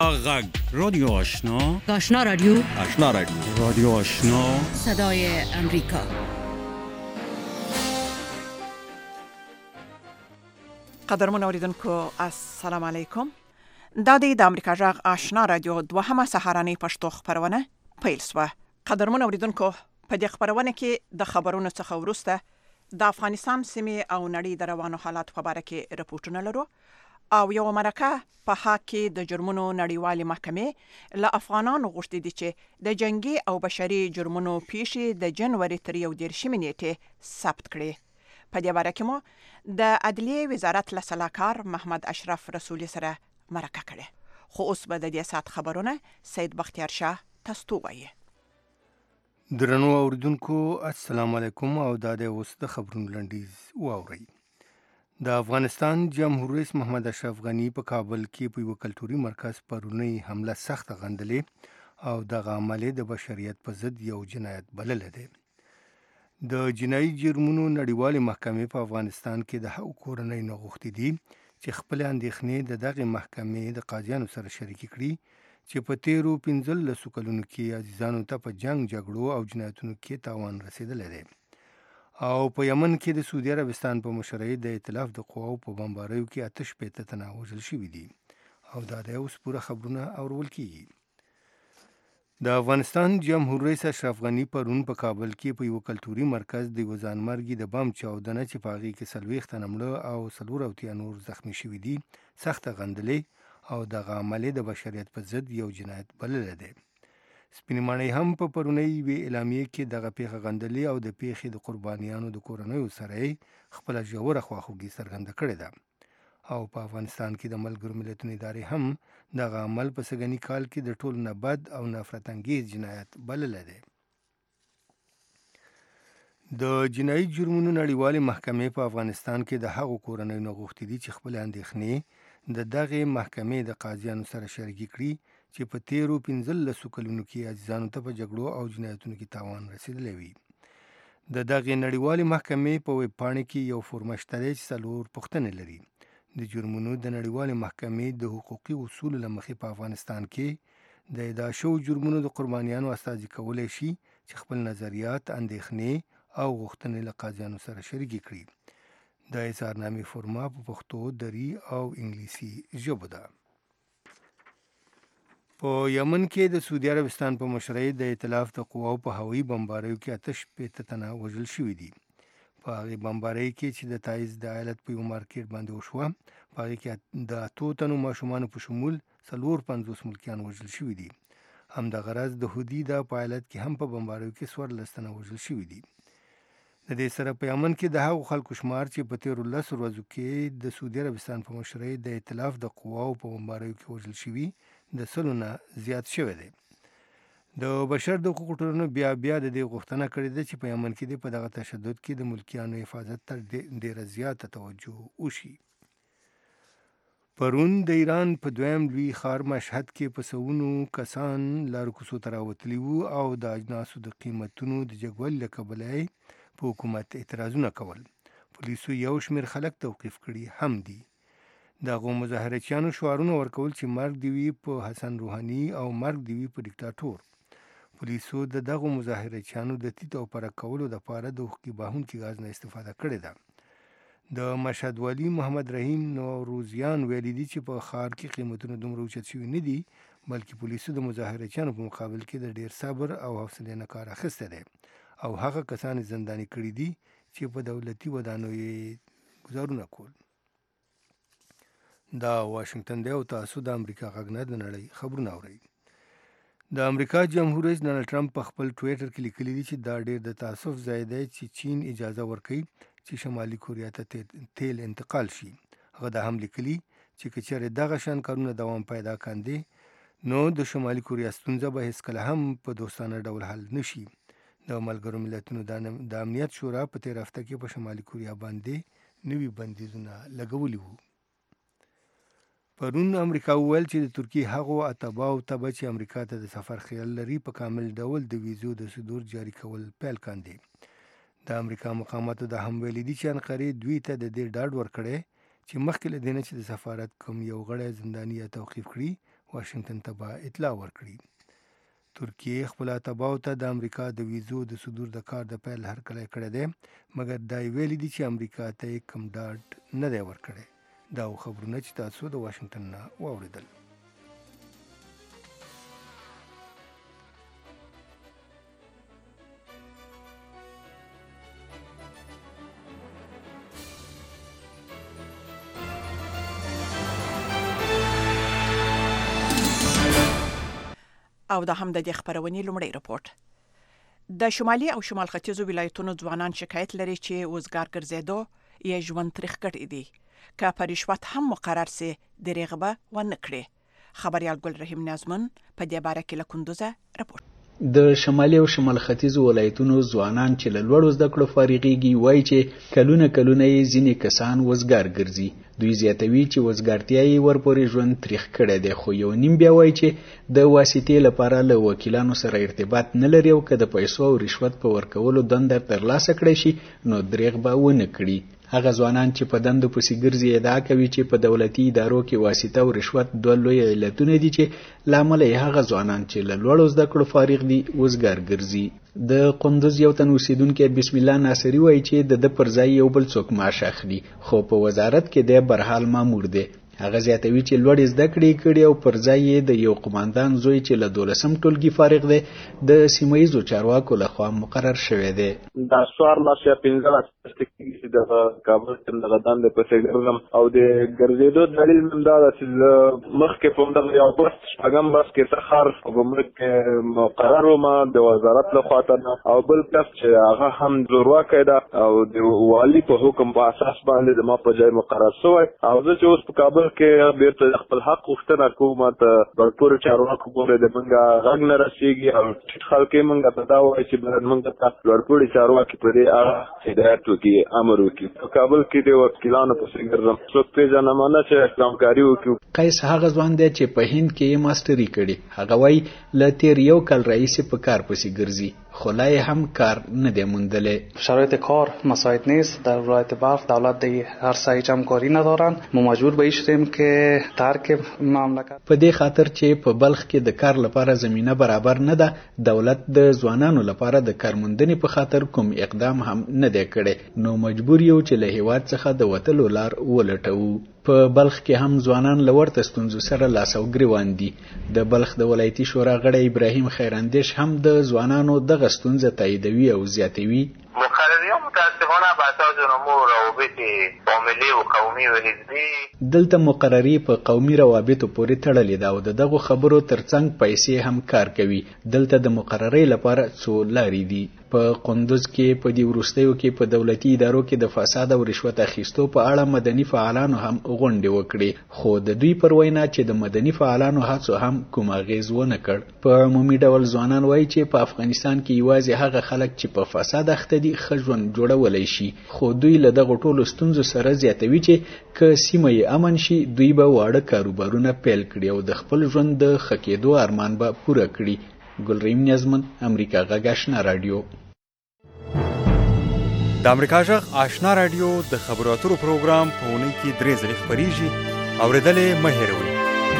غږ رادیو آشنا آشنا رادیو رادیو آشنا صدای امریکا. قدرمن اوریدونکو السلام علیکم. دا د امریکا غږ آشنا رادیو دوهمه سهارنۍ پښتو خبرونه پیل شوه. قدرمن اوریدونکو په دې خبرونه کې د خبرونو څخه وروسته د افغانستان سیمې او نړۍ د روانو حالات په اړه کې رپورټونه لرو او یو مرکه په حق کې د جرمونو نړیوالې محکمې له افغانانو غوښتي دي چې د جنگي او بشري جرمونو پیښې د جنوري تر 11 نیټې ثبت کړي. په دې اړه کې مو د عدلیه وزارت له سلاکار محمد اشرف رسولي سره مرکه کړې. خو اوس به د دې سات خبرونه سید بختیار شاه تاسو وایي. درنو اوریدونکو السلام علیکم او دا د اوس د خبرونو لنډیز واورئ. د افغانستان جمهور رئیس محمد اشرف غنی په کابل کې په یو کلتوري مرکز پرونی حمله سخت غندلې او دغه عمل د بشریت په ضد یو جنایت بلل دی. د جنایي جرمونو نړیوالې محکمې په افغانستان کې د حق کورنۍ نه غوښتي دي چې خپل اندېښنې د دغه محکمې د قاضیانو سره شریک کړي چې په تیرو 15 کلونو کې عزیزانو ته په جګړو او جنایتونو کې تاوان رسیدلی دی. او په یمن کې د سعودي عربستان په مشرۍ د ائتلاف د قواو په بمباریو کې 8 تنه وژل شوي دي او دا د اوس پوره خبرونه اورول کیږي. د افغانستان جمهور رئیس اشرف غنی پرون په کابل کې په یو کلتوري مرکز د یو ځانمرګي د بم چاودنه چې په هغې کې 40 تنه مړه او 40 نور زخمی شوي دي سخته غندلې او دغه عمل د بشریت په ضد یو جنایت بللی دی. سپین ماڼۍ هم په پرونی وی اعلامیه کې دغه پیښه غندلې او د پیښې د قربانیانو د کورنیو سره خپل ژوره خواخوږي څرګنده کړې ده. او په افغانستان کې د ملګرو ملتونو ادارې هم دغه عمل په سږني کال کې د ټولو نه بد او نفرت انګیز جنایت بللی دی. د جنایي جرمونو نړیوالې محکمې په افغانستان کې د هغو کورنیو نه غوښتي دي چې خپل اندېښنې د دغه محکمې د قاضیانو سره شریکې کړي چې په تیرو 15 کلونو کې عزیزانو ته په جګړو او جنایتونو کې تاوان رسیدلی وي. د دغه نړیوالې محکمې په ویب پاڼې کې یو فورم شته دی چې 4 پوښتنې لري. د جرمونو د نړیوالې محکمې د حقوقي اصولو له مخې په افغانستان کې د ادعا شوو جرمونو د قربانیانو استازي کولی شي چې خپل نظریات، اندېښنې او غوښتنې له قاضیانو سره شریکې کړي. د اظهارنامې فورما په پښتو، دري او انګلیسي ژبو ده. په یمن کې د سعودي عربستان په مشرۍ د ائتلاف د قواو په هوایي بمباریو کې 8 تنه وژل شوي دي. په هغې بمبارۍ کې چې د تایز د ایالت په یو مارکیټ باندې وشوه، په هغې کې د 8 تنو ماشومانو په شمول 54 ملکیان وژل شوي دي. همدغه راز د هودیدا په ایالت کې هم په بمباریو کې 14 تنه وژل شوي دي. د دې سره په یمن کې د هغو خلکو شمار چې په تیرو 10 ورځو کې د سعودي عربستان په مشرۍ د ائتلاف د قواو په بمباریو کې وژل شوي د 100 نه زیات شوی دی. د بشر د حقوقو ټولنو بیا د دې غوښتنه کړې ده چې په یمن کې په دغه تشدد کې د ملکیانو حفاظت ته ډېره زیاته توجه وشي. پرون د ایران په دویم لوی ښار مشهد کې په سوونو کسان لارو کوڅو ته راوتلي وو او د اجناسو د قیمتونو د جګوالي له کبله په حکومت اعتراضونه کول. پولیسو یو شمېر خلک توقیف کړي هم دي. دغو مظاهرچیانو شعارونه ورکول چې مرګ دی وي په حسن روحاني او مرګ دی وي په ډیکټاتور. پولیسو د دغو مظاهرچیانو د تیت او پرک کولو دپاره د حقوقي باهونکي غاز نه استفاده کړې ده. د مشهد والي محمد رحیم نوروزیان ویلي دي چې په ښار کې قیمتونه دومره اوچت شوي نه دي، بلکې پولیسو د مظاهرچیانو په مقابل کې د ډیر صبر او حوصلې نه کار اخیستی دی او هغه کسان زنداني کړي دي چې په دولتي ودانیو یې ګزارونه کول. دا واشنگټن دی او تاسو د امریکا غږ نه د نړۍ خبرونه اورئ. د امریکا جمهور رئیس ډانلډ ټرمپ په خپل ټویټر کې لیکلي دي چې دا ډېر د تاسف ځای دی چې چین اجازه ورکوي چې شمالي کوریا ته تیل انتقال شي. هغه دا هم لیکلي چې که چېرې دغه شان کارونه دوام پیدا کاندې نو د شمالي کوریا ستونزه به هیڅکله هم په دوستانه ډول حل نشي. د ملګرو ملتونو د امنیت شورا په تېره هفته کې په شمالي کوریا باندې نوي بندیزونه لګولي وو. پرون امریکا وویل چې د ترکیې هغو اتباعو ته به چې امریکا ته د سفر خیال لري په کامل ډول د ویزو د صدور جاري کول پیل کاندي. د امریکا مقاماتو دا هم ویلي دي چې انقرې دوی ته د دې ډاډ ورکړی چې مخکې له دې نه چې د سفارت کوم یو غړی زنداني یا توقیف کړي واشنگټن ته به اطلاع ورکړي. ترکیه خپل تباو ته د امریکا د ویزو د صدور د کار د پیل هرکلی کړی دی، مګر دا ویلي دي چې امریکا ته کوم ډاډ نه دی ورکړی. دا خبرونه چې تاسو د واشنگټن نه واوریدل. او دا هم د دې خبرونې لومړی رپورټ. د شمالي او شمال ختیځو ولایتونو ځوانان شکایت لري چې وزګار ګرځېدو یې ژوند تریخ کړی دی. که په رشوت هم مقرر سي دریغه به ونه کړي. خبريال ګل رحیم نازمن په دې باره کې له کندوزه رپورټ. د شمالي او شمال ختیځو ولایتونو ځوانان چې له لوړو زده کړو فارغېږي وایي چې کلونه یې ځینې کسان وزګار ګرځي. دوی زیاتوي چې وزګارتیا یې ورپورې ژوند تریخ کړی دی، خو یو نیم بیا وایي چې د واسطې لپاره له وکیلانو سره ارتباط نه لري او که د پیسو او رشوت په ورکولو دنده ترلاسه کړی شي نو دریغ به ونه کړي. هغه ځوانان چې په دندو پسې ګرځي ادعا کوي چې په دولتي ادارو کې واسطه او رشوت دوه لوی علتونه دي چې لامل یې هغه ځوانان چې له لوړو زده کړو فارغ دي وزګار ګرځي. د قندوز یو تن اوسیدونکی بسم الله ناصری وایي چې د پر ځای یو بل څوک معاش اخلي، خو په وزارت کې د برحال مامور دی. هغه زیاتوي چې لوړې زده کړې کړي او پر ځای یې د یو قماندان زوی چې له 12م ټولګي فارغ دی د سیمه ییزو چارواکو لخوا مقرر شوی دی. دا سوار لاس یا 15 چې د کابل څخه د دندې په څیر او د ګرځېدو دلیل من دا چې مخکې په دغه یو بس شپږم بس کې سخر او ګمرک مقرر ومه د وزارت لخوا او بل کس چې هغه هم زورواکۍ ده او د والي په حکم په اساس باندې زما په ځای مقرر شوی او زه چې اوس په کابل کې بیرته خپل حق غوښتنه کوم ته ورپورې چارواکو پورې د منګه غږ نه رسیږي او ټیټ خلک یې منګه ته دا وایي چې باید منګه ته ورپورې چارواکي په دې اړه هدایت وکړي، امر وکړي. په کابل کې د وکیلانو پسې ګرځم، څوک پېژنم نه چې همکاري وکړو. قیس هغه ځوان دی چې په هند کې یې ماسټري کړې. هغه وایي له تیر یو کال راهیسې په کار پسې ګرځي، خو لا یې هم کار نه دی موندلی. شرایط کار مساعد نیست. در ولایت بلخ دولت دی هر سایه همکاری ندارن. ما مجبور به شدیم که ترک مملکت. په دې خاطر چې په بلخ کې د کار لپاره زمینه برابر نه ده، دولت د ځوانانو لپاره د کارموندنې په خاطر کوم اقدام هم نه دی کړی، نو مجبور یو چې له هیواد څخه د وتلو لار ولټوو. په بلخ کې هم ځوانان له ورته ستونزو سره لاس او ګریوان دي. د بلخ د ولایتي شورا غړی ابراهیم خیراندیش هم د ځوانانو دغه ستونزه تاییدوي او زیاتوي. مقرریان متاسفانه به اساس نمو روابط فامیلی و قومی و حزبی دلته مقرری په قومي روابطو پورې تړلې ده او دغه خبرو ترڅنګ پیسې هم کار کوي. دلته د مقرری لپاره څو لارې دي. په قندوز کې په دې وروستیو کې په دولتي ادارو کې د فساد او رشوت اخیستو په اړه مدني فعالانو هم غونډې وکړې، خو د دوی پر وینا چې د مدني فعالانو هڅو هم کوم اغیز ونه کړ. په عمومي ډول ځوانان وایي چې په افغانستان کې یوازې هغه خلک چې په فساد اخته دي ښه ژوند جوړولی شي، خو دوی له دغو ټولو ستونزو سره زیاتوي چې که سیمه یې امن شي دوی به واړه کاروبارونه پیل کړي او د خپل ژوند د ښه کېدو ارمان به پوره کړي. ګلریم نیازمن، امریکا غږ آشنا راډیو. د امریکا غږ آشنا راډیو د خبرو اترو پروګرام په اونۍ کې 3 ځلې خپریږي. اورېدلې مه هېروئ.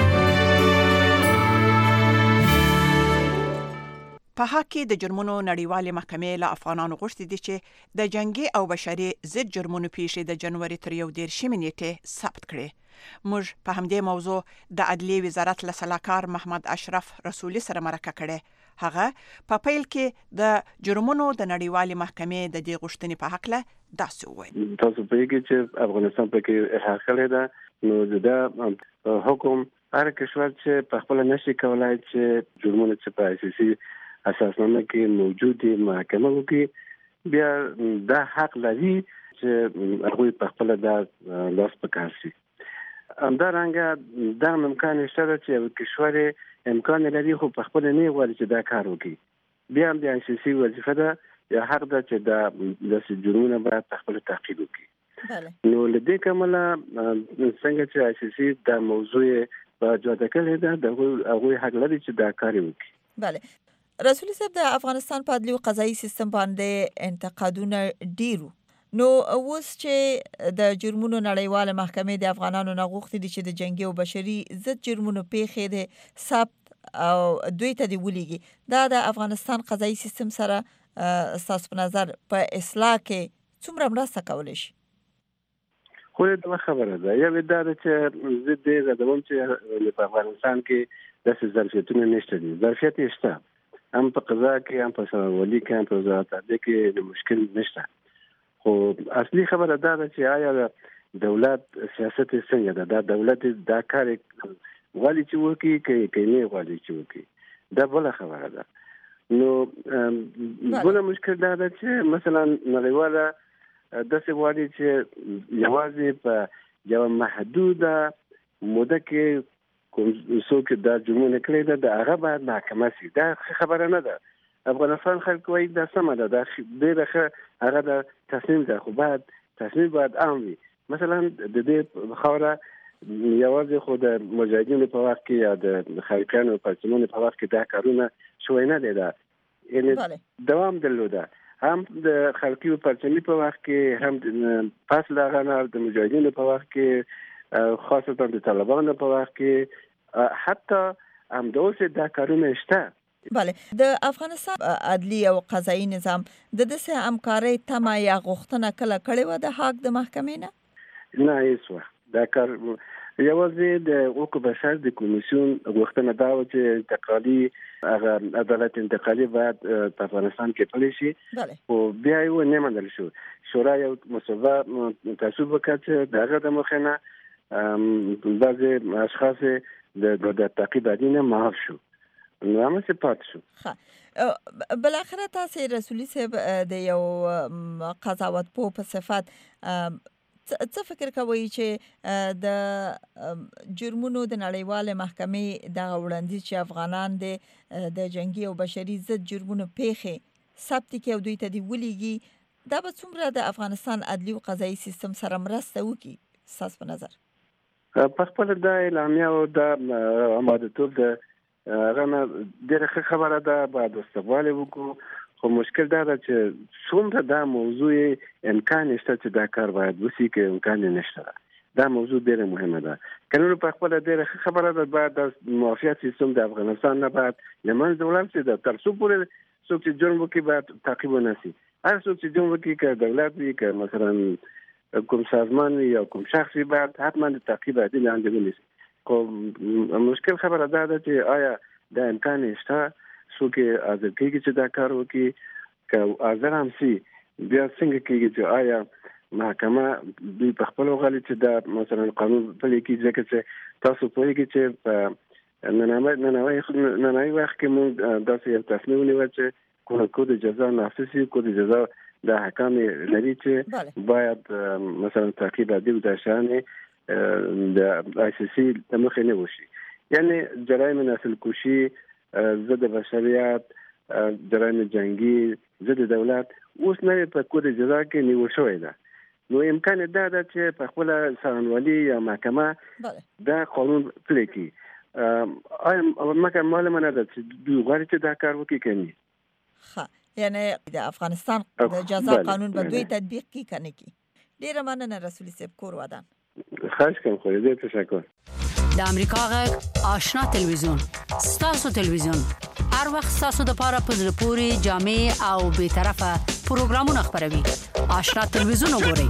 په حق کې د جرمونو نړیوالې محکمې له افغانانو غوښتي دي چې د جنگي او بشري ضد جرمونو پیښې د جنوري تر 11 نیټې ثبت کړي. موږ په همدې موضوع د عدلیې وزارت له سلاکار محمد اشرف رسولي سره مرکه کړې. هغه په پیل کې د جرمونو د نړیوالې محکمې د دې غوښتنې په حق له داسې وویل. تاسو پوهیږئ چې افغانستان پکې احاطه کړی ده، نو د حکم هر کشور چې په خپل نشي کولای چې جرمونه چې په اساسي اساسنامه کې موجود دي محکمه وکړي، بیا دا حق لري چې هغوی په خپل د لاس په کار شي. همدارنګه دا امکان شته چې یو کشور امکان لري خو په خپل نه غواړي چې دا کار وکړي، بیا هم د اساسي وظیفه ده یا حق ده چې د جرمونه باید په خپل تعقیب وکړي. نو لدې کومه څنګه چې اساسي دا موضوع په جوړه کړې ده د هغوی حق لري چې دا کار وکړي. بله رسولي صاحب، د افغانستان په عدلي او قضایي سیستم باندې انتقادونه ډیرو. نو اوس چې د جرمونو نړیواله محکمې د افغانانو نه غوښتي دي چې د جنگي او بشري ضد جرمونو پیښې د ثبت او دوی ته دی ولېږي دا د افغانستان قضایي سیستم سره ستاسو په نظر په اصلاح کې څومره مرسته کولی شي؟ خو دا خبره ده یو دا چې زه دې غواړم چې په افغانستان کې داسې ظرفیتونه نشته دي. ظرفیت یې شته، هم په قضا کې هم په سرولي کې هم په وزارت عدلیه کې د مشکل نشته. خو اصلي خبره دا ده چې آیا دولت سیاست څنګه ده؟ دا دولت دا کار غواړي چې وکړي که نه غواړي چې وکړي، دا بله خبره ده. نو بله مشکل دا ده چې مثلا نړیواله داسې غواړي چې یوازې په یوه محدوده موده کې کوم څوک دا جرمونه کړی ده د هغه باید محکمه شي. دا خبره نه ده. افغانستان خلک وایي دا سمه ده، دا ډېره ښه هغه د تصمیم ده، خو باید تصمیم باید عام وي. مثلا د دې خاوره یوازې خو د مجاهدینو په وخت کې یا د خلقیانو او پرچمونو په وخت کې دا کارونه شوی نه دی. دا یعنې دوام درلوده، هم د خلقي او پرچمي په وخت کې، هم پس له هغه نه د مجاهدینو په وخت کې، خاصتا د طالبانو په وخت کې، حتی همداسې دا کارونه شته. بله، د افغانستان عدلی او قضایي نظام د داسې همکارۍ تمه یا غوښتنه کله کړې وه د حق د محکمې نه؟ نه، هیڅ وخت. دا کار یوازې د حقوق بشر د کمیسیون غوښتنه دا و چې انتقالي هغه عدالت انتقالي باید په افغانستان کې پلی شي، خو بیا یې ونه منل شو. شورا یو مصوبه تصویب وکړه چې د هغه د مخې نه بعضې اشخاص د تعقیب عادي نه معاف شو، نو هماسې پاتې شو. بالاخره تاسې رسولي صاحب د یو قضاوت پوه په صفت څه فکر کوئ چې د جرمونو د نړیواله محکمې دغه وړاندیز چې افغانان د جنگي او بشري ضد جرمونو پیښې ثبت کړي او دوی ته دې ولېږي، دا به څومره د افغانستان عدلي او قضایي سیستم سره مرسته وکړي ستاسو په نظر؟ په خپله دا اعلامیه او دا امادهتوب د هغه نه ډېره ښه خبره ده، باید استقبال یې وکړو. خو مشکل دا ده چې څومره دا موضوع امکان شته چې دا کار باید وشي که امکان یې نشته ده. دا موضوع ډېره مهمه ده. قانون په خپله ډېره ښه خبره ده، باید د معافیت سیستم د افغانستان نه باید له منځه ولاړ شي. تر څو پورې څوک چې جرم وکړي باید تعقیب ونه شي. هر څوک چې جرم وکړي، که دولت وي که مثلا کوم سازمان وي یا کوم شخص وي، باید حتما د تعقیب عادي لاندې ونیسي. خو مشکل خبره دا ده چې آیا دا امکان شته څوک یې حاضر کېږي چې دا کار وکړي؟ که حاضر هم سي، بیا څنګه کېږي چې آیا محکمه دوی په خپلو غلي چې دا مثلا قانون پلی کړي؟ ځکه چې تاسو پوهېږئ چې په نننی وخت کې موږ داسې یو تصمیم ونیول چې کود جزا نافذ شي. کود جزا د احکام لري چې باید مثلا تعقیب عادي و د شیانې د آی سی سی د مخې نه وشي. یعنی جرایم نسل کشی، ضد بشریت، جرایم جنگی، ضد دولت اوس نه په کود جزا کې نیول شوی ده. نو امکان دا ده چې په خپله څارنوالي یا محکمه دا قانون پلی کړي. آیا مکه معلومه نه ده چې دوی غواړي چې دا کار وکړي که نه؟ ښه، یعنی د افغانستان د جزا قانون به دوی تطبیق کړي که نه کړي؟ ډېره مننه رسولي صاحب، کور ودان. خواهش کوم، خو ډېر تشکر. د امریکا غږ آشنا تلویزیون، ستاسو تلویزیون، هر وخت ستاسو دپاره په زړه پورې جامع او بېطرفه پروګرامونه خپروي. آشنا تلویزیون وګورئ.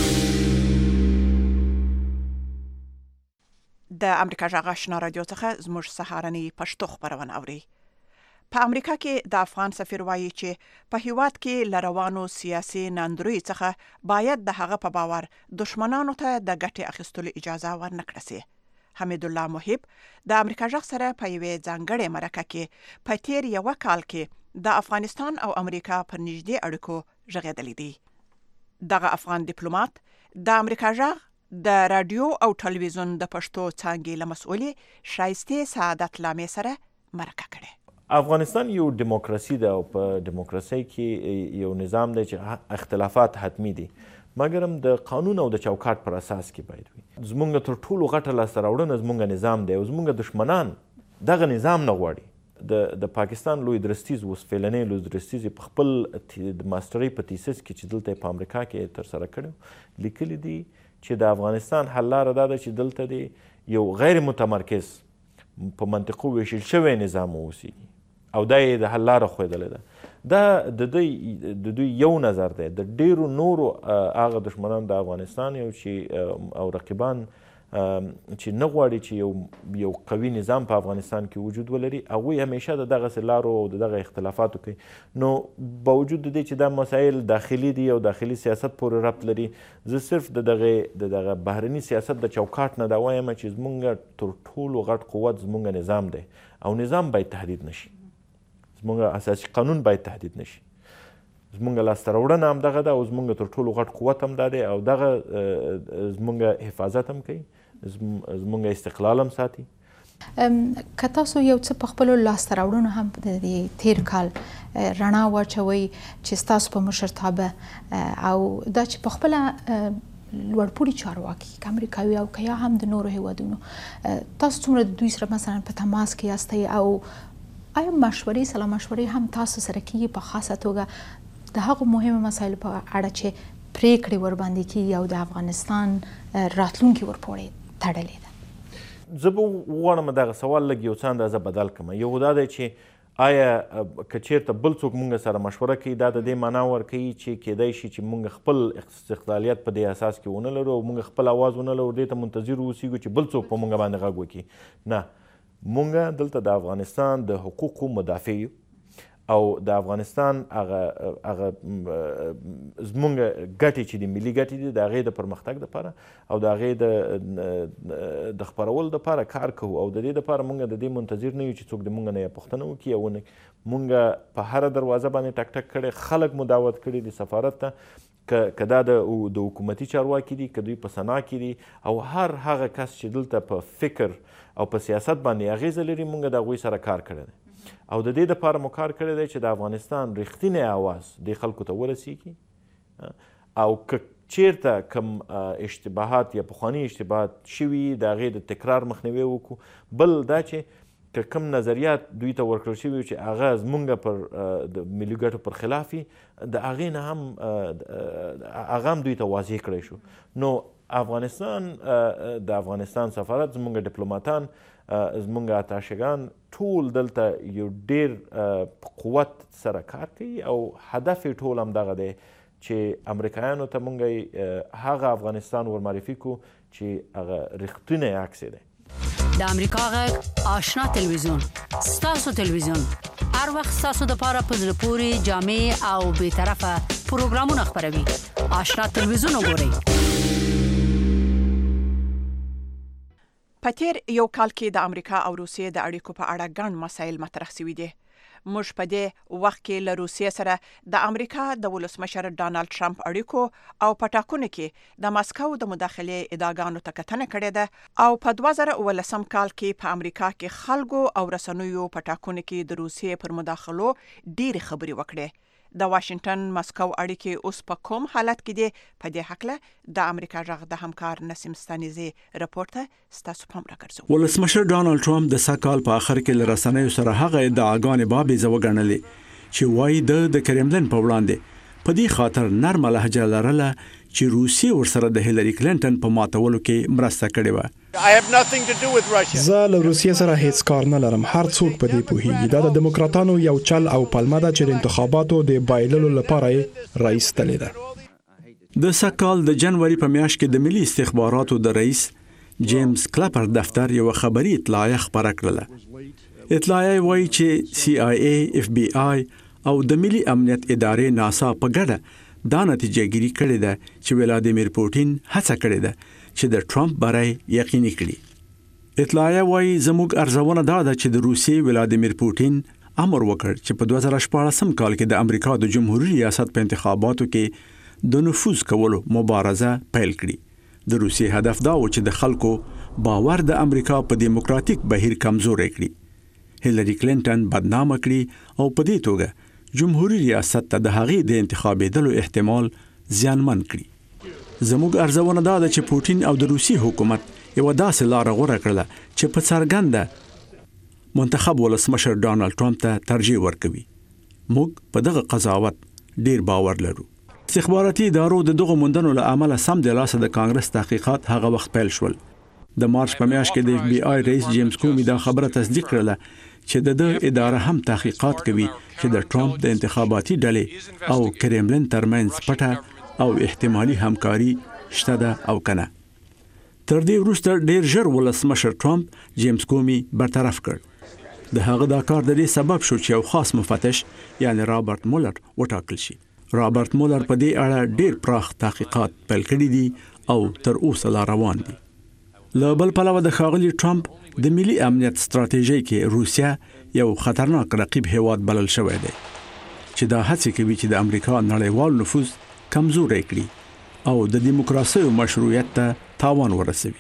د امریکا غږ آشنا رادیو څخه زموږ سهارنۍ پښتو خپرونه اورئ. په امریکا کې د افغان سفیر وایي چې په هیواد کې لروانو سیاسي ناندروي څخه باید د هغه په باور دشمنانو ته د ګټې اخیستلو اجازه ورنکړه سي. حمید الله محب د امریکا غږ سره په یوې ځانګړې مرکه کې په تیر یو کال کې د افغانستان او امریکا پر نږدې اړیکو غږېدلی دی. دغه افغان ډیپلوماټ د امریکا غږ د رادیو او ټلویزیون د پښتو څانګې له مسؤلې شایستې سعادت لامې سره مرکه کړې. افغانستان یو دیموکراسي ده او په دیموکراسي کې یو نظام دی چې اختلافات حتمی دي، مګر هم د قانون او د چوکاټ پر اساس کې باید وي. زمونږ تر ټولو غټه لاسته راوړنه زمونږ نظام دی او زمونږ دشمنان دغه نظام نه غواړي. د پاکستان لوی درستیز اوس فعلنی لوی درستیز په خپل د ماسترۍ په تیسس کې چې دلته په امریکا کې ترسره کړی لیکلي دي چې د افغانستان حل لاره دا ده چې دلته د یو غیر متمرکز په منطقو ویشل شوی نظام اوسیږي او دا یې د حل لاره ښودلې ده. دا د دوی یو نظر دی. د ډیرو نورو هغه دشمنان د افغانستان او رقیبان چې نه غواړي چې یو قوي نظام په افغانستان کې وجود ولري هغوی همیشه د دغسې لارو او د دغه اختلافاتو کوي. نو باوجود د دې چې دا مسایل داخلي دي او داخلي سیاست پورې ربط لري زه صرف د دغه بهرني سیاست د چوکاټ نه دا وایم چې زمونږ تر ټولو غټ قوت زمونږ نظام دی او نظام باید تهدید نشي. زمونږ اساسي قانون باید تهدید نشي. زمونږ لاسته راوړنه هم دغه ده او زمونږ تر ټولو غټ قوت هم دا دی او دغه زمونږ حفاظت هم کوي، زمونږ استقلال هم ساتي. که تاسو یو څه په خپلو لاسته راوړنو هم د تیر کال رڼا واچوئ چې ستاسو په مشرتابه او دا چې په خپله لوړپوړي چارواکي که امریکاوي او که یا هم د نورو هیوادونو تاسو څومره د دوی سره مثلا په تماس کې یاستئ او آیا مشورې سلا مشورې هم تاسو سره کیږي په خاصه توګه د هغو مهمو مسایلو په اړه چې پریکړې ورباندې کیږي او د افغانستان راتلونکي ورپورې تړلې ده؟ زه به وغواړم دغه سوال لږ یو څه اندازه بدل کړم. یو دا دی چې آیا که چېرته بل څوک مونږ سره مشوره کوي دا د دې معنا ورکوي چې کیدای شي چې مونږ خپل استقلالیت په دې اساس کې ونه لرو او مونږ خپل اواز ونه لرو دې ته منتظر اوسیږو چې بل څوک په مونږ باندې غږ وکړي. نه، مونږ دلته د افغانستان د حقوقو مدافع یو او د افغانستان هغه زمونږ ګټې چې د ملي ګټې دي د هغې د پرمختګ دپاره او د هغې د خپرولو دپاره کار کوو او د دې دپاره مونږ د دې منتظر نه یو چې څوک د مونږ نه یا پوښتنه وکړي یا ونه. مونږ په هره دروازه باندې ټک ټک کړی، خلک مو دعوت کړي د سفارت ته که دا د حکومتي چارواکي دي که دوی په سنا کې دي او هر هغه کس چې دلته په فکر او په سیاست باندې اغیزه لري مونږ د هغوی سره کار کړی دی او د دې دپاره مو کار کړی دی چې د افغانستان رښتینی اواز دې خلکو ته ورسیږي او که چیرته کم اشتباهات یا پخواني اشتباهات شوي د هغې د تکرار مخنیوی وکړو. بل دا چې که کم نظریات دوی ته ورکړل شوي چې هغه زمونږ پر د ملي ګټو پر خلاف وي د هغې نه هم هغه هم دوی ته واضح کړی شو. نو افغانستان د افغانستان سفارت زمونږ ډیپلوماتان زمونږ اتاشګان ټول دلته یو ډیر قوت سره کار کوي او هدف یې ټول هم دغه دی چې امریکایانو ته مونږ هغه افغانستان ورمعرفي کړو چې هغه رښتونی عکس دی. د امریکا غږ آشنا تلویزیون ستاسو تلویزیون هر وخت ستاسو دپاره په زړه پورې جامع او بیطرفه پروګرامونه خپروي. آشنا تلویزیون وګورئ. په تیر یو کال کې د امریکا او روسیې د اړیکو په اړه ګڼ مسایل مطرح شوي دي. موږ په دې وخت کې له روسیې سره د امریکا د ولسمشر ډانلډ ټرمپ اړیکو او په ټاکنو کې د ماسکو د مداخلې ادعاګانو ته کتنه کړې ده او په 2019 کال کې په امریکا کې خلکو او رسنیو په ټاکنو کې د روسیې پر مداخلو ډېرې خبرې وکړې. د واشنگټن ماسکو اړیکې اوس په کوم حالت کې دي؟ په دې حقله د امریکا غږ د همکار نسیم ستانیزي راپورټ ستاسو پام راګرځو. ولسمشر ډانلډ ټرمپ د سکهال په اخر کې له رسنیو سره هغه ادعاګانې بابیزه وګڼلې چې وایي د کرملن په وړاندې په دې خاطر نرمه لهجه لرله چې روسي ورسره د هیلری کلینټن په ماتولو کې مرسته کړې و. زه له روسیې سره هیڅ کار نه لرم. هر څوک په دې پوهیږي دا د دیموکراتانو یو چل او پلمه ده چې د انتخاباتو د بایللو لپاره یې رئیس تللی ده. د سکهال د جنوري په میاشت کې د ملي استخباراتو د رئیس جیمز کلپر دفتر یو خبري اطلاعیه خپره کړله. اطلاعیه وایي چې CIA، FBI او د ملي امنیت ادارې ناسا په ګډه دا نتیجه ګیري کړې ده چې ولادیمیر پوتین هڅه کړې ده چې د ټرمپ برای یقیني کړي. اطلاعیه وایي زموږ ارزونه دا ده چې د روسیې ولادیمیر پوتین امر وکړ چې په 2014 کال کې د امریکا د جمهوریت ریاست په انتخاباتو کې د نفوذ کولو مبارزه پیل کړي. د روسیې هدف دا و چې د خلکو باور د امریکا په دیموکراتیک بهیر کمزور کړي، هیلری کلینټن بدنامه کړي او په دې توګه جمهوریت ریاست ته د هغې د انتخابېدلو احتمال زیانمن کړي. زموږ ارزونه دا ده چې پوتین او د روسي حکومت یو داسې لار غوره کړله چې په څرګنده منتخب ولسمشر ډانلډ ټرمپ ته ترجیح ورکوي. موږ په دغه قضاوت ډیر باور لرو. استخباراتي ادارو د دغه موندنو له امله سم د لاسه د کانګرس تحقیقات هغه وخت پیل شول. د مارچ په میاشت کې د FBI رئیس جیمز کومي دا خبره تصدیق کړله چې د اداره هم تحقیقات کوي چې د ټرمپ د انتخاباتي ډلې او کرملین ترمنځ پټه او احتمالي همکاري شته ده او کنه. تر دې وروسته ډیر ژر ولسمشر ټرمپ جیمز کومي برطرف کړ. د هغه دا کار د دې سبب شو چې یو خاص مفتش یعنی رابرټ مولر وټاکل شي. رابرټ مولر په دې اړه ډیر پراخ تحقیقات پیل کړي دي او تر اوسه لا روان دي. له بل پلوه د ښاغلي ټرمپ د ملي امنیت ستراتیژۍ کې روسیا یو خطرناک رقیب هیواد بلل شوی دی چې دا هڅې کوي چې د امریکا نړیوال نفوذ کمزوری کړي او د دیموکراسۍ مشروعیت ته تاوان ورسوي.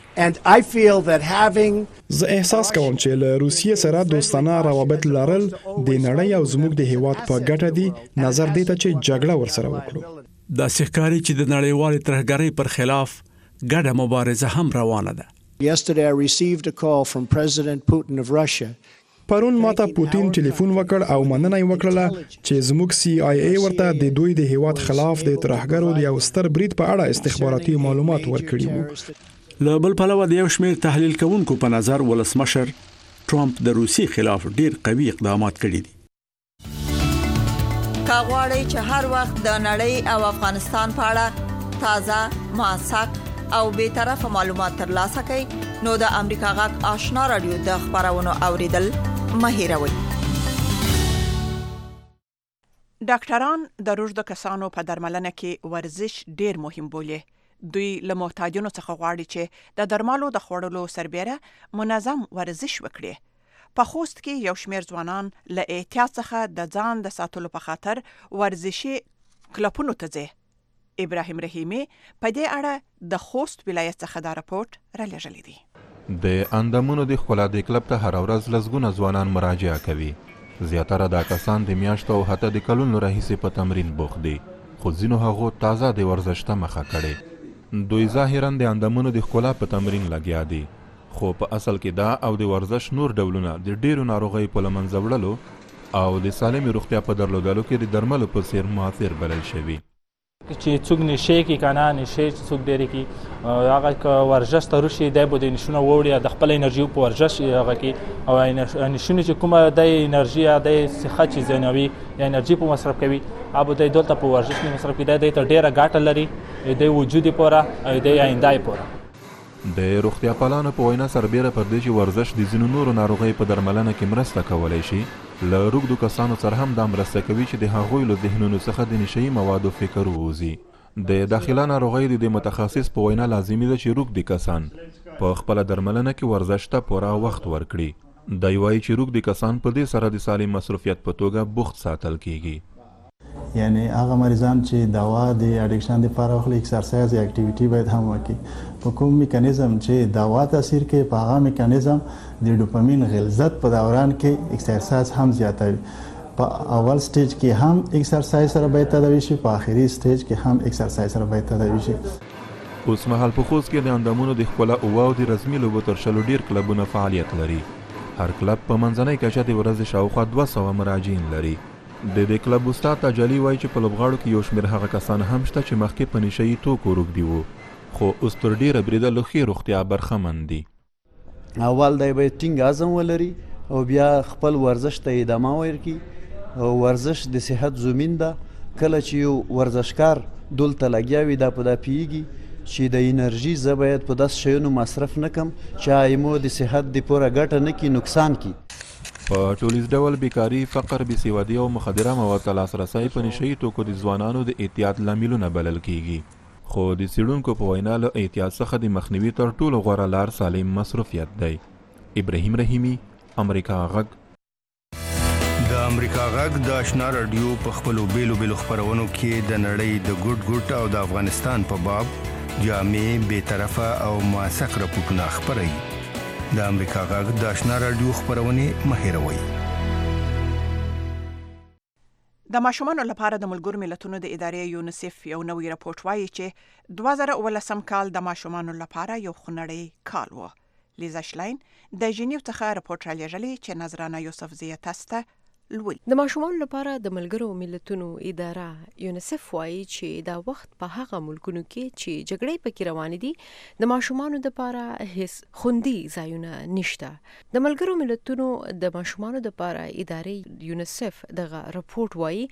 زه احساس کوم چې له روسیې سره دوستانه روابط لرل د نړۍ او زموږ د هیواد په ګټه دي، نظر دی ته چې جګړه ورسره وکړو. دا ښکاري چې د نړیوال ترهګرۍ پر خلاف ګډه مبارزه هم روانه ده. Yesterday I received a call from President Putin of Russia. پرون ماته پوتین ټلیفون وکړ او مننه یې وکړه چې زموږ CIA ورته د دوی د هیواد خلاف د ترهګرو د یو ستر برید په اړه استخباراتي معلومات ورکړي وو. له بل پلوه د یو شمېر تحلیل کوونکو په نظر ولسمشر ټرمپ د روسي خلاف ډیر قوي اقدامات کړي دي. کاغوري چې هر وخت د نړۍ او افغانستان په اړه تازه موثق او به طرفه معلومات ترلاسه کړئ نو د امریکا غږ آشنا رادیو د خبرونو اوریدل مه هیروئ. ډاکټران د روږدو کسانو په درملنه کې ورزش ډیر مهم بولي. دوی له محتاجانو څخه غواړي چې د درملو د خوړلو سربېره منظم ورزش وکړي. په خوست کې یو شمېر ځوانان له احتیاط څخه د ځان د ساتلو په خاطر ورزشي کلبونو ته ځي. ابراهیم رحیمی په دې اړه د خوست ولایت څخه دا راپورټ را لېږلی دی. د اندامونو د ښکلا د کلب ته هر ورځ لسګونه ځوانان مراجعه کوي. زیاتره دا کسان د میاشتو او حتی د کلونو راهیسې په تمرین بوخت دي، خو ځینو هغو تازه د ورزش ته مخه کړې. دوی ظاهرا د اندامونو د ښکلا په تمرین لګیا دي، خو په اصل کې دا او د ورزش نور ډولونه د ډیرو ناروغیو په له منځه وړلو او د سالمې روغتیا په درلودلو کې د درملو په څیر مؤثر بلل شوي. چې څوک نشه کې کنه نشه چې څوک ډېر کې هغه ورزش ته روشي د بده نشونه وړي د خپل انرژي په ورزش هغه کې او نشونه چې کومه د انرژي د صحت چې زنوي یا انرژي په مصرف کوي ابو د دولت په ورزش کې مصرف کوي د ډېره ګټه لري د وجودي پوره او د آیندای پوره. د روغتیا پالانو په وینا سربېره پر دې چې ورزش د ځینو نورو ناروغیو په درملنه کې مرسته کولی شي، له روږدو کسانو سره هم دا مرسته کوي چې د هغوی له ذهنونو څخه د نشهیي موادو فکر ووځي. د داخله ناروغیو د متخصص په وینا لازمي ده چې روږدي کسان په خپله درملنه کې ورزش ته پوره وخت ورکړي. دی وایي چې روږدي کسان په دې سره د سالم مصروفیت په توګه بوخت ساتل کیږي. یعنی هغه مریضان چې دوا د اډیکشن لپاره خپل ایکسرسایز یا اکټیویټي باید هم وکړي. په کوم میکانیزم چې دوا تاثیر کوي په هغه میکانیزم د ډوپامین غلظت په دوران کې ایکسرسایز هم زیاتوي. په اول سټیج کې هم ایکسرسایز سره باید تداوی شي، په آخري سټیج کې هم ایکسرسایز سره باید تداوی شي. اوس مهال په خوست کې د اندامونو د ښکلا او د رسمي لوبو تر شلو ډیر کلبونه فعالیت لري. هر کلب په منځنۍ کچه د ورځې شاوخوا 200 مراجعین لري. د دې کلب استاد تجلی وایي چې په لوبغاړو کې یو شمېر هغه کسان هم شته چې مخکې په نشهیي توکو روږدي وو، خو اوس تر ډیره بریده له ښې روغتیا برخمن دي. اول دی باید ټینګ عزم ولري او بیا خپل ورزش ته ادامه ورکړي. ورزش د صحت ضمین ده. کله چې یو ورزشکار دلته لګیا وي دا په دا پیږي چې د انرژي زه باید په داسې شیانو مصرف نه کړم چې ایمو د صحت د پوره ګټه نه کړي، نقصان کړي. په ټولیز ډول بیکاري، فقر، بېسوادي او مخدره موادو ته لاسرسی په نشهیي توکو د ځوانانو د اعتیاد لاملونه بلل کیږي. خو د څېړونکو په وینا له اعتیاد څخه د مخنیوي تر ټولو غوره لار سالم مصروفیت دی. ابراهیم رحیمی، امریکا غږ. د امریکا غږ د آشنا رادیو په خپلو بیلو بیلو خپرونو کې د نړۍ د ګوټ ګوټ او د افغانستان په باب جامع، بېطرفه او موثق راپورټونه خپروي. د امریکا غږ د آشنا رادیو خبرونه مه هېروئ. د ماشومانو لپاره د ملګرو ملتونو د ادارې یونیسف یو نوی راپورټ وایي چې 2019 کال د ماشومانو لپاره یو خونړی کال و لیزا شلاین د جنیو څخه راپورټ رالیږلی چې نظرانه یوسف زیه تاسو لولي. د ماشومان لپاره د ملګرو ملتونو اداره یونیسف وایي چې دا وخت په هغه ملکونو کې چې جګړې پکې روانې دي د ماشومانو لپاره هیڅ خوندي ځایونه نشته. د ملګرو ملتونو د ماشومانو لپاره ادارې یونیسف دغه راپورټ وایي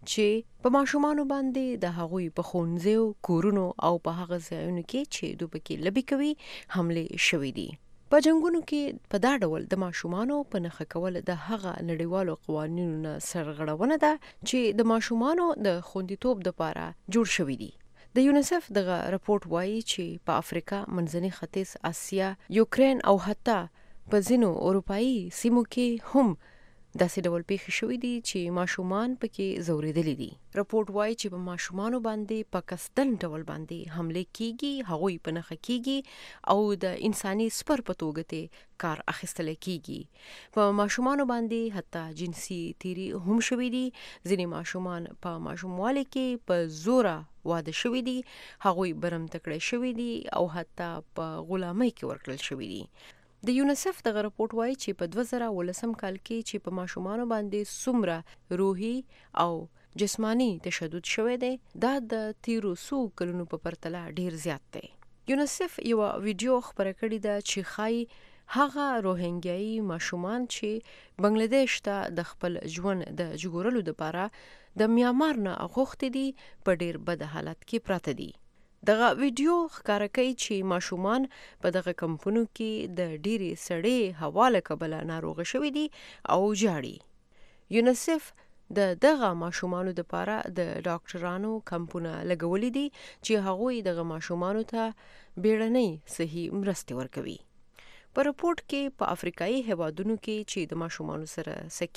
چې په ماشومانو باندې د هغوی په ښوونځیو، کورونو او په هغه ځایونو کې چې دوی پکې لوبې کوي حملې شوې دي. په جنگونو کې په دا ډول د ماشومانو په نښه کول د هغه نړیوالو قوانینو نه سرغړونه ده چې د ماشومانو د خوندیتوب لپاره جوړ شوي دي. د یونیسف دغه راپورټ وایي چې په افریقا، منځني ختیځ، اسیا، یوکرین او حتی په ځینو اروپایي سیمو کې هم داسې ډول پیښې شوې دي چې ماشومان پکې ځورېدلي دي. راپورټ وایي چې په ماشومانو باندې په قصدن ډول باندې حملې کیږي، هغوی په نښه کیږي او د انساني سپر په توګه ته کار اخیستل کیږي. په ماشومانو باندې حتی جنسي تیری هم شوې دي. ځینې ماشومان په ماشوموالي کې په زوره واده شوي دي، هغوی برم تکړه شوي دي او حتی په غلامۍ کې ورکړل شوي دي. د یونیسف دغه راپورټ وایي چې په 2018 کال کې چې په ماشومانو باندې څومره روحي او جسمانی تشدد شوی دی دا د تیرو څو کلونو په پرتله ډیر زیات دی. یونیسف یو ویډیو خپره کړې ده چې ښایي هغه روهینګیایي ماشومان چې بنگلاديش ته د خپل ژوند د ژغورلو لپاره د میانمار نه غوښتي دي په ډیر بد حالت کې پراته دي. دغه ویډیو ښکاره کوي چې ماشومان په دغه کمپونو کې د ډېرې سړې هوا له کبله ناروغه شوي دي او ژاړي. یونیسف د دغه ماشومانو لپاره د ډاکټرانو کمپونه لګولي دي چې هغوی دغه ماشومانو ته بیړنۍ صحي مرستې ورکوي. په راپورټ کې په افریقایي هیوادونو کې چې د ماشومانو سره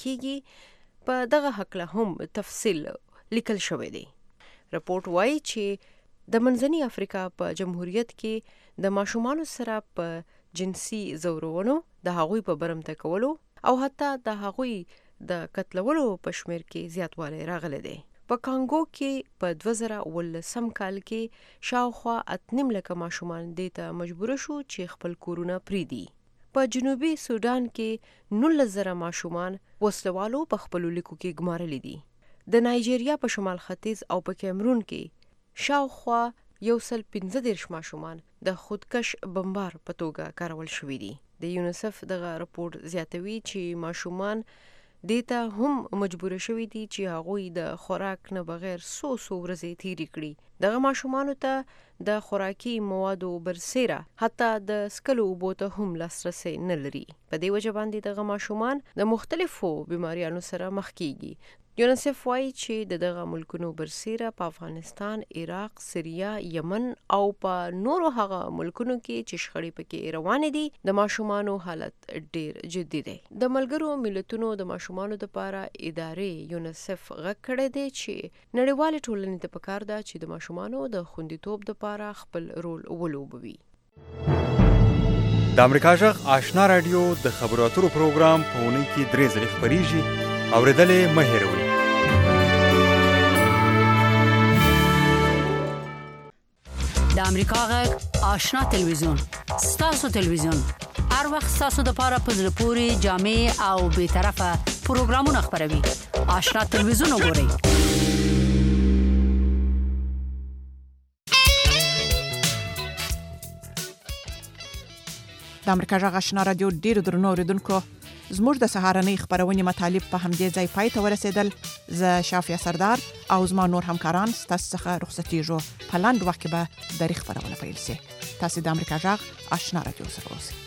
سکیږي په دغه هکله هم تفصیل لیکل شوی دی. راپورټ وایي چې د منځني افریقا په جمهوریت کې د ماشومانو سره په جنسي ځورونو، د هغوی په برمته کولو او حتی د هغوی د قتلولو په شمیر کې زیاتوالی راغلی دی. په کانګو کې په 2018 کال کې شاوخوا 8 لکه ماشومان دې ته مجبور شو چې خپل کورونه پریږدي. په جنوبي سودان کې 19,000 ماشومان وسلوالو په خپلو لیکو کې ګمارلي دي. د نایجیریا په شمال ختیځ او په کیمرون کې شاوخوا 115 ماشومان د خودکش بمبار په توګه کارول شوي دي. د یونیسف دغه راپورټ زیاتوي چې ماشومان دې ته هم مجبور شوي دي چې هغوی د خوراک نه بغیر څو ورځې تیرې کړي. دغه ماشومانو ته د خوراکي موادو برسیره حتی د څښلو اوبو ته هم لاسرسی نه لري. په دې وجه باندې دغه ماشومان د مختلفو بیماریانو سره مخ کیږي. یونیسف وایي چې دغه ملکونو برسیره په افغانستان، عراق، سوریه، یمن او په نورو هغه ملکونو کې چې شخړې پکې روانې دي د ماشومانو حالت ډیر جدي دی. د ملګرو ملتونو د ماشومانو لپاره ادارې یونیسف غږ کړی دی چې نړیوالې ټولنې ته پکار ده چې د ماشومانو د خوندیتوب لپاره خپل رول ولوبوي. د امریکا غږ آشنا رادیو د خبرو اترو پروګرام په اونۍ کې 3 ځلې خپریږي. اورېدلې مه هېروئ. د امریکا غږ آشنا تلویزیون، ستاسو تلویزیون، هر وخت ستاسو د پاره په زړه پورې جامع او بې طرفه پروګرامونه خپروي. آشنا تلویزیون وګورئ. د امریکا غږ آشنا رادیو ډیرو درنو اوریدونکو، زموږ د سهارنۍ خبرونې مطالب په همدې ځای پای ته ورسېدل. زه شافیا سردار او زما نور همکاران ستاسو څخه رخصتېږو. په لاندې وخت کې به د خبرونه پیل شي. تاسو د امریکا غږ آشنا رادیو سره اوسئ.